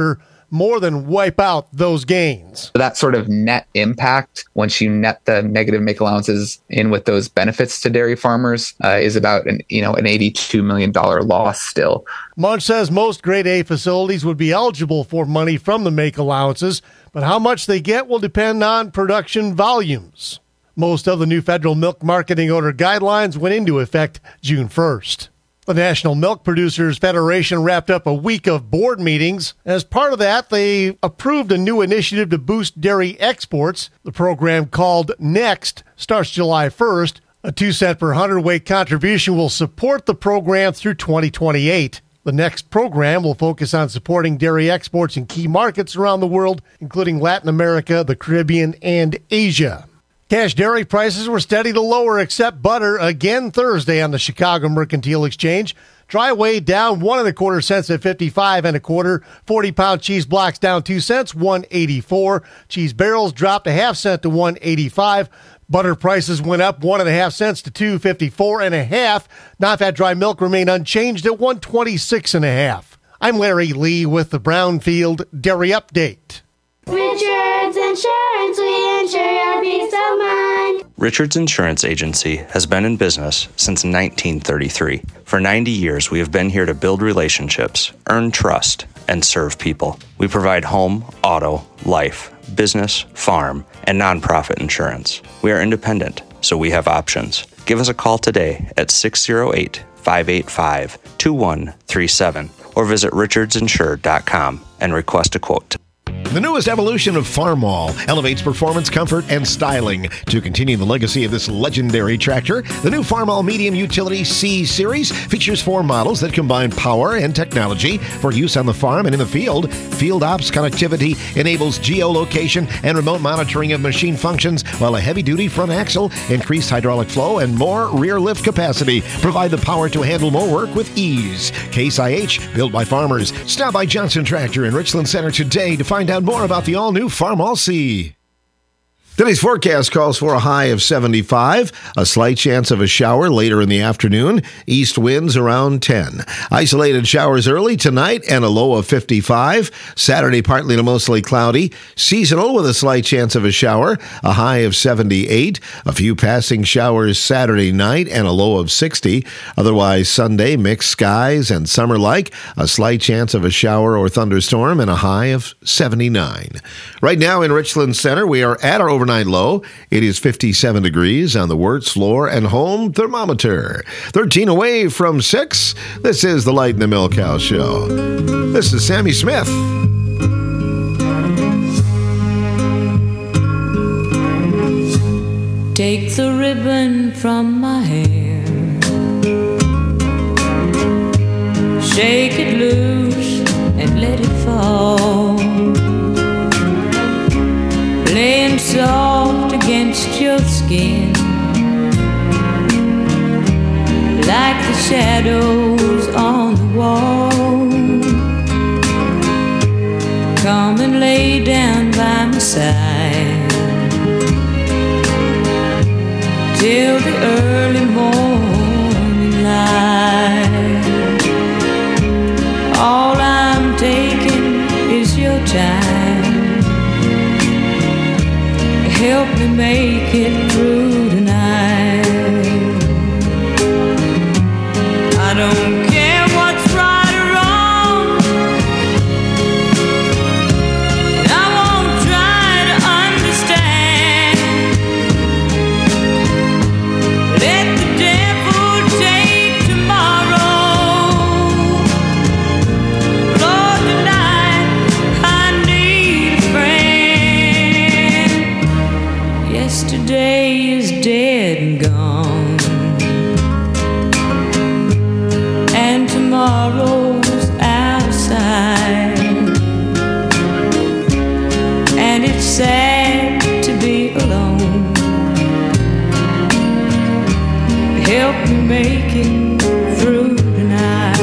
more than wipe out those gains. That sort of net impact, once you net the negative make allowances in with those benefits to dairy farmers, uh, is about an you know an eighty-two million dollars loss still. Munch says most grade A facilities would be eligible for money from the make allowances, but how much they get will depend on production volumes. Most of the new federal milk marketing order guidelines went into effect June first. The National Milk Producers Federation wrapped up a week of board meetings. As part of that, they approved a new initiative to boost dairy exports. The program, called NEXT, starts July first. A two cent per hundredweight contribution will support the program through twenty twenty-eight. The NEXT program will focus on supporting dairy exports in key markets around the world, including Latin America, the Caribbean, and Asia. Cash dairy prices were steady to lower, except butter again Thursday on the Chicago Mercantile Exchange. Dry whey down one and a quarter cents at fifty-five and a quarter. forty pound cheese blocks down two cents, one eighty-four. Cheese barrels dropped a half cent to one eighty-five. Butter prices went up one and a half cents to two fifty-four and a half. Non-fat dry milk remained unchanged at one twenty-six and a half. I'm Larry Lee with the Brownfield Dairy Update. Richards Insurance, we insure your peace of mind. Richards Insurance Agency has been in business since nineteen thirty-three. For ninety years, we have been here to build relationships, earn trust, and serve people. We provide home, auto, life, business, farm, and nonprofit insurance. We are independent, so we have options. Give us a call today at six oh eight, five eight five, two one three seven or visit richards insure dot com and request a quote. The newest evolution of Farmall elevates performance, comfort, and styling. To continue the legacy of this legendary tractor, the new Farmall Medium Utility C Series features four models that combine power and technology for use on the farm and in the field. Field Ops connectivity enables geolocation and remote monitoring of machine functions, while a heavy-duty front axle, increased hydraulic flow, and more rear lift capacity provide the power to handle more work with ease. Case I H, built by farmers. Stop by Johnson Tractor in Richland Center today to find out more about the all-new Farmall C. Today's forecast calls for a high of seventy-five, a slight chance of a shower later in the afternoon, east winds around ten. Isolated showers early tonight and a low of fifty-five. Saturday partly to mostly cloudy, seasonal with a slight chance of a shower, a high of seventy-eight. A few passing showers Saturday night and a low of sixty. Otherwise Sunday, mixed skies and summer-like, a slight chance of a shower or thunderstorm and a high of seventy-nine. Right now in Richland Center, we are at our overnight low. It is fifty-seven degrees on the Wirtz floor and home thermometer. thirteen away from six. This is the Light in the Milk House Show. This is Sammy Smith. Take the ribbon from my hair, shake it loose and let it fall, laying soft against your skin, like the shadows on the wall. Come and lay down by my side till the early morning light. All I'm taking is your time. Help me make it through tonight. I don't care what's right or wrong, and I won't try to understand. Let the devil take tomorrow. Lord, tonight I need a friend. Yesterday is dead and gone, and tomorrow's out of sight. And it's sad to be alone. Help me make it through tonight.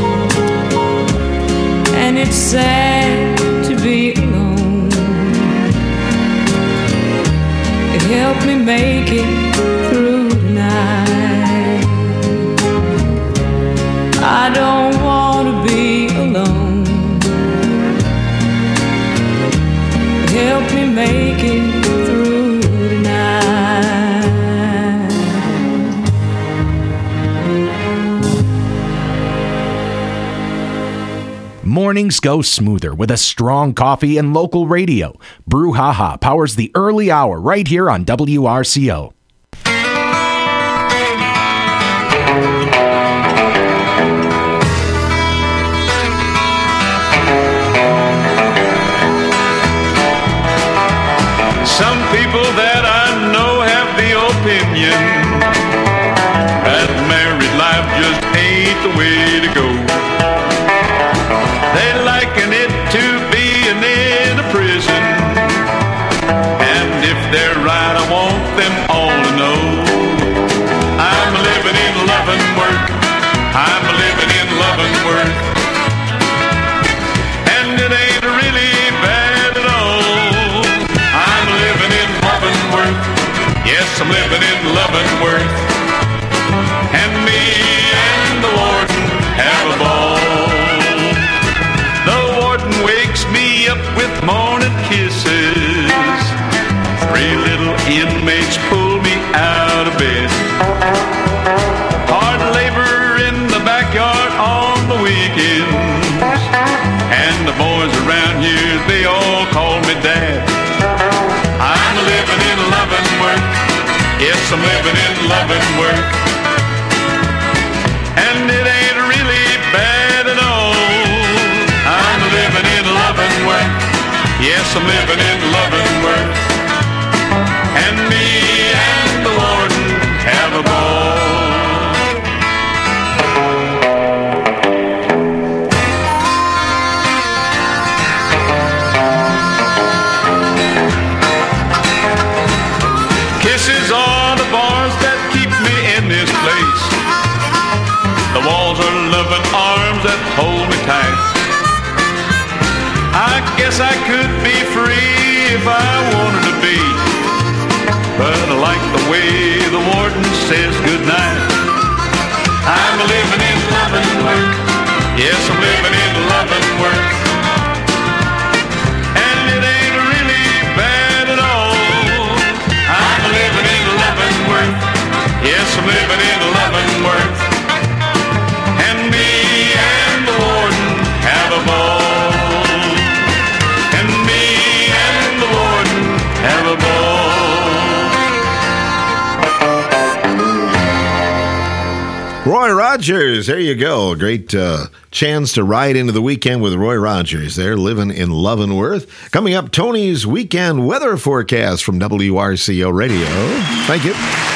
And it's sad to be alone. help me make it through tonight. I don't want to be alone. Help me make it through tonight. Mornings go smoother with a strong coffee and local radio. Brouhaha powers the early hour right here on W R C O. Some people that I know have the opinion that married life just ain't the way to go. They liken it to being in a prison, and if they're right, I want them all to know I'm living in love and work. I'm living in love and work, and it ain't really bad at all. I'm living in love and work. Yes, I'm living in love and work, and me and the warden have a ball. Wakes me up with morning kisses. Three little inmates pull me out of bed. Hard labor in the backyard on the weekends, and the boys around here, they all call me Dad. I'm living in love and work. Yes, I'm living in love and work, and it ain't really bad at all. I'm living in love and work. Yes, I'm living in love and work, and me and the warden have a ball. Kisses are the bars that keep me in this place. The walls are loving arms that hold me tight. I guess I could be free if I wanted to be, but I like the way the warden says goodnight. I'm living in love and work. Yes, I'm living in love and work, and it ain't really bad at all. I'm living in love and work. Yes, I'm living in love and work, and me and the warden have a ball. Have a ball. Roy Rogers, there you go. Great uh, chance to ride into the weekend with Roy Rogers there, living in Leavenworth. Coming up, Tony's weekend weather forecast from W R C O Radio. Thank you.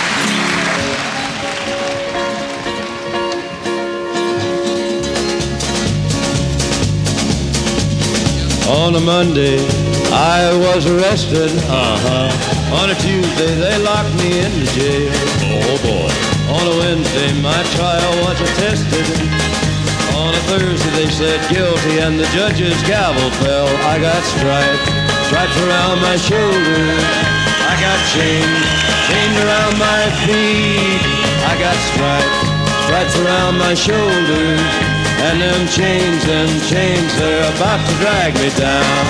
On a Monday, I was arrested. Uh-huh. On a Tuesday, they locked me into jail. Oh, boy. On a Wednesday, my trial was attested. On a Thursday, they said guilty, and the judge's gavel fell. I got stripes, stripes around my shoulders. I got chains, chains around my feet. I got stripes, stripes around my shoulders. And them chains, them chains, they're about to drag me down.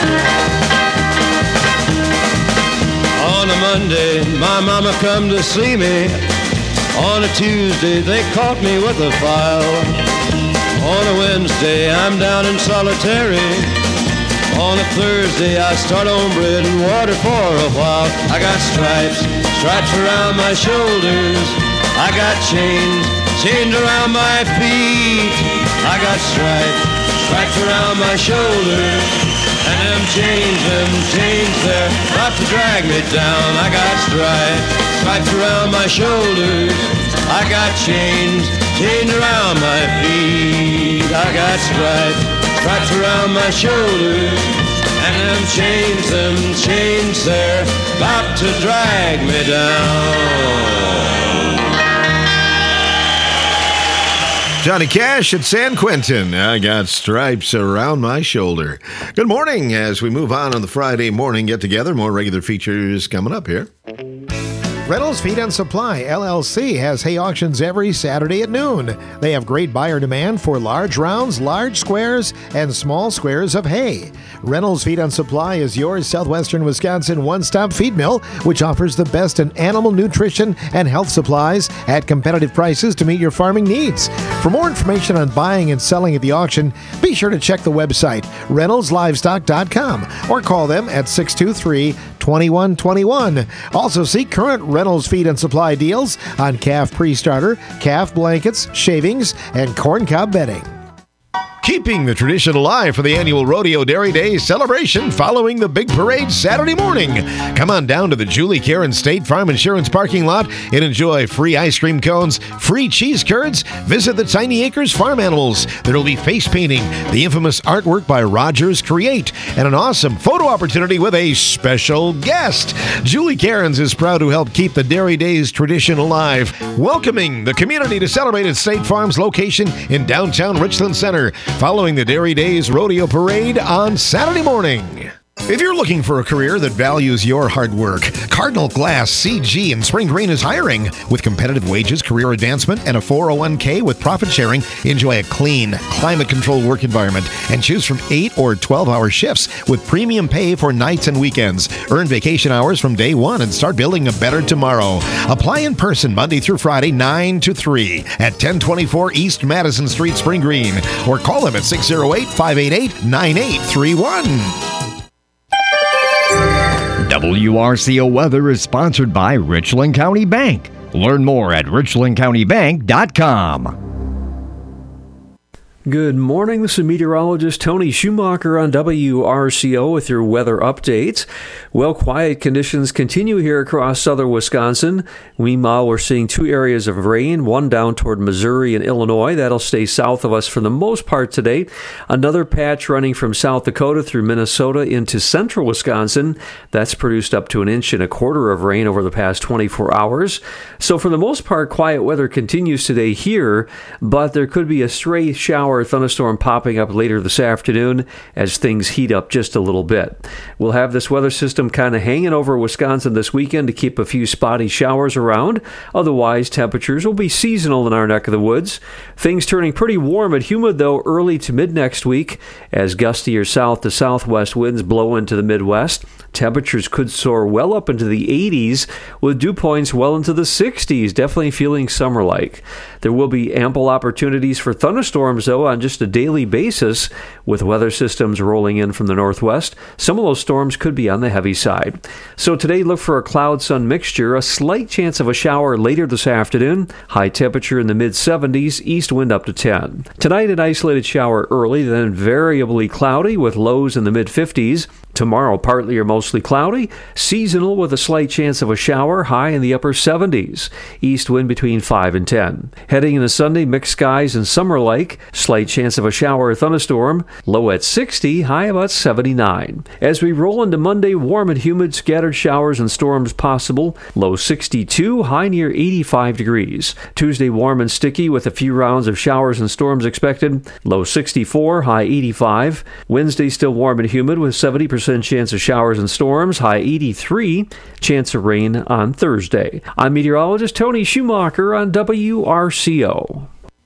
On a Monday, my mama come to see me. On a Tuesday, they caught me with a file. On a Wednesday, I'm down in solitary. On a Thursday, I start on bread and water for a while. I got stripes, stripes around my shoulders. I got chains, chains around my feet. I got stripes, stripes around my shoulders. And them chains, them chains, they're about to drag me down. I got stripes, stripes around my shoulders. I got chains, chains around my feet. I got stripes, stripes around my shoulders. And them chains, them chains, they're about to drag me down. Johnny Cash at San Quentin. I got stripes around my shoulder. Good morning as we move on on the Friday morning get-together. More regular features coming up here. Reynolds Feed and Supply, L L C, has hay auctions every Saturday at noon. They have great buyer demand for large rounds, large squares, and small squares of hay. Reynolds Feed and Supply is your southwestern Wisconsin one-stop feed mill, which offers the best in animal nutrition and health supplies at competitive prices to meet your farming needs. For more information on buying and selling at the auction, be sure to check the website, reynolds livestock dot com, or call them at six two three, two one two one. Also see current Reynolds Feed and Supply deals on calf pre-starter, calf blankets, shavings, and corncob bedding. Keeping the tradition alive for the annual Rodeo Dairy Days celebration following the big parade Saturday morning. Come on down to the Julie Karen State Farm Insurance parking lot and enjoy free ice cream cones, free cheese curds. Visit the Tiny Acres Farm Animals. There will be face painting, the infamous artwork by Rogers Create, and an awesome photo opportunity with a special guest. Julie Cairns is proud to help keep the Dairy Days tradition alive, welcoming the community to celebrate at State Farm's location in downtown Richland Center, following the Dairy Days Rodeo Parade on Saturday morning. If you're looking for a career that values your hard work, Cardinal Glass C G in Spring Green is hiring. With competitive wages, career advancement, and a four oh one k with profit sharing, enjoy a clean, climate-controlled work environment and choose from eight or twelve-hour shifts with premium pay for nights and weekends. Earn vacation hours from day one and start building a better tomorrow. Apply in person Monday through Friday, nine to three at ten twenty-four East Madison Street, Spring Green, or call them at six oh eight, five eight eight, nine eight three one. W R C O Weather is sponsored by Richland County Bank. Learn more at richland county bank dot com. Good morning. This is meteorologist Tony Schumacher on W R C O with your weather updates. Well, quiet conditions continue here across southern Wisconsin. Meanwhile, we're seeing two areas of rain, one down toward Missouri and Illinois. That'll stay south of us for the most part today. Another patch running from South Dakota through Minnesota into central Wisconsin. That's produced up to an inch and a quarter of rain over the past twenty-four hours. So for the most part, quiet weather continues today here, but there could be a stray shower or thunderstorm popping up later this afternoon as things heat up just a little bit. We'll have this weather system kind of hanging over Wisconsin this weekend to keep a few spotty showers around. Otherwise, temperatures will be seasonal in our neck of the woods. Things turning pretty warm and humid, though, early to mid next week as gustier south to southwest winds blow into the Midwest. Temperatures could soar well up into the eighties with dew points well into the sixties, definitely feeling summer-like. There will be ample opportunities for thunderstorms, though, on just a daily basis with weather systems rolling in from the northwest. Some of those storms could be on the heavy side. So today, look for a cloud-sun mixture, a slight chance of a shower later this afternoon, high temperature in the mid-seventies, east wind up to ten. Tonight, an isolated shower early, then variably cloudy with lows in the mid-fifties. Tomorrow, partly or mostly cloudy, seasonal with a slight chance of a shower, high in the upper seventies. East wind between five and ten. Heading into Sunday, mixed skies and summer-like, slight chance of a shower or thunderstorm, low at sixty, high about seventy-nine. As we roll into Monday, warm and humid, scattered showers and storms possible, low sixty-two, high near eighty-five degrees. Tuesday, warm and sticky with a few rounds of showers and storms expected, low sixty-four, high eighty-five. Wednesday, still warm and humid with seventy percent chance of showers and storms, high eighty-three, chance of rain on Thursday. I'm meteorologist Tony Schumacher on W R C O.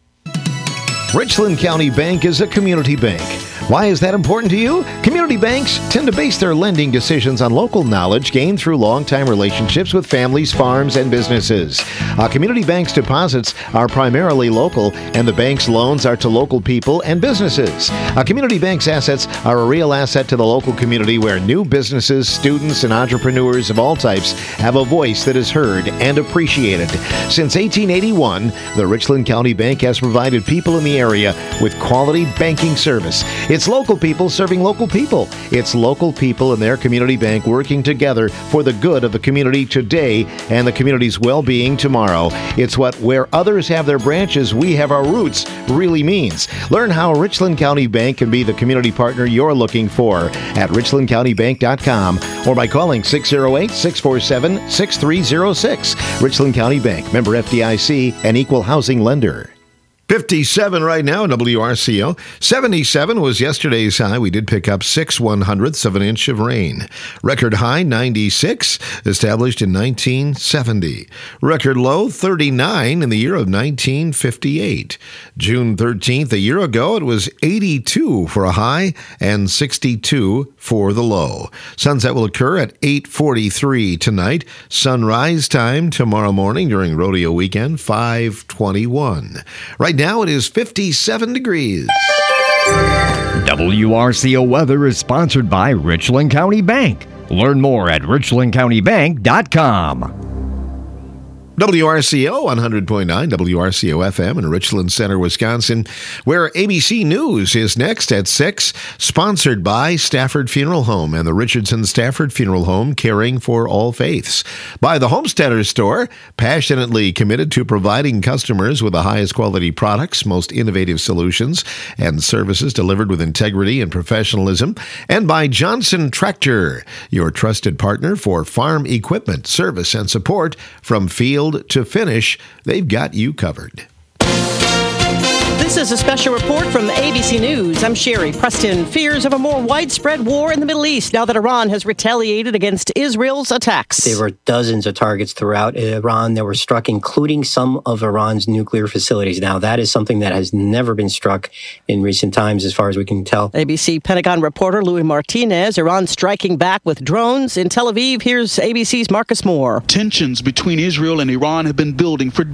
Richland County Bank is a community bank. Why is that important to you? Community banks tend to base their lending decisions on local knowledge gained through long-time relationships with families, farms, and businesses. A community bank's deposits are primarily local, and the bank's loans are to local people and businesses. A community bank's assets are a real asset to the local community where new businesses, students, and entrepreneurs of all types have a voice that is heard and appreciated. Since eighteen eighty-one, the Richland County Bank has provided people in the area with quality banking service. It's local people serving local people. It's local people and their community bank working together for the good of the community today and the community's well-being tomorrow. It's what where others have their branches, we have our roots really means. Learn how Richland County Bank can be the community partner you're looking for at richland county bank dot com or by calling six oh eight, six four seven, six three oh six. Richland County Bank, member F D I C, an equal housing lender. fifty-seven right now, W R C O. seventy-seven was yesterday's high. We did pick up six one hundredths of an inch of rain. Record high, ninety-six, established in nineteen seventy. Record low, thirty-nine in the year of nineteen fifty-eight. June thirteenth, a year ago, it was eighty-two for a high and sixty-two for the low. Sunset will occur at eight forty-three tonight. Sunrise time tomorrow morning during rodeo weekend, five twenty-one. Right now it is fifty-seven degrees. W R C O weather is sponsored by Richland County Bank. Learn more at richland county bank dot com. W R C O one hundred point nine, W R C O F M in Richland Center, Wisconsin, where A B C News is next at six, sponsored by Stafford Funeral Home and the Richardson Stafford Funeral Home, caring for all faiths. By the Homesteader Store, passionately committed to providing customers with the highest quality products, most innovative solutions, and services delivered with integrity and professionalism. And by Johnson Tractor, your trusted partner for farm equipment, service, and support from field to finish. They've got you covered. This is a special report from A B C News. I'm Sherry Preston. Fears of a more widespread war in the Middle East now that Iran has retaliated against Israel's attacks. There were dozens of targets throughout Iran that were struck, including some of Iran's nuclear facilities. Now, that is something that has never been struck in recent times, as far as we can tell. A B C Pentagon reporter Louis Martinez. Iran striking back with drones in Tel Aviv. Here's A B C's Marcus Moore. Tensions between Israel and Iran have been building for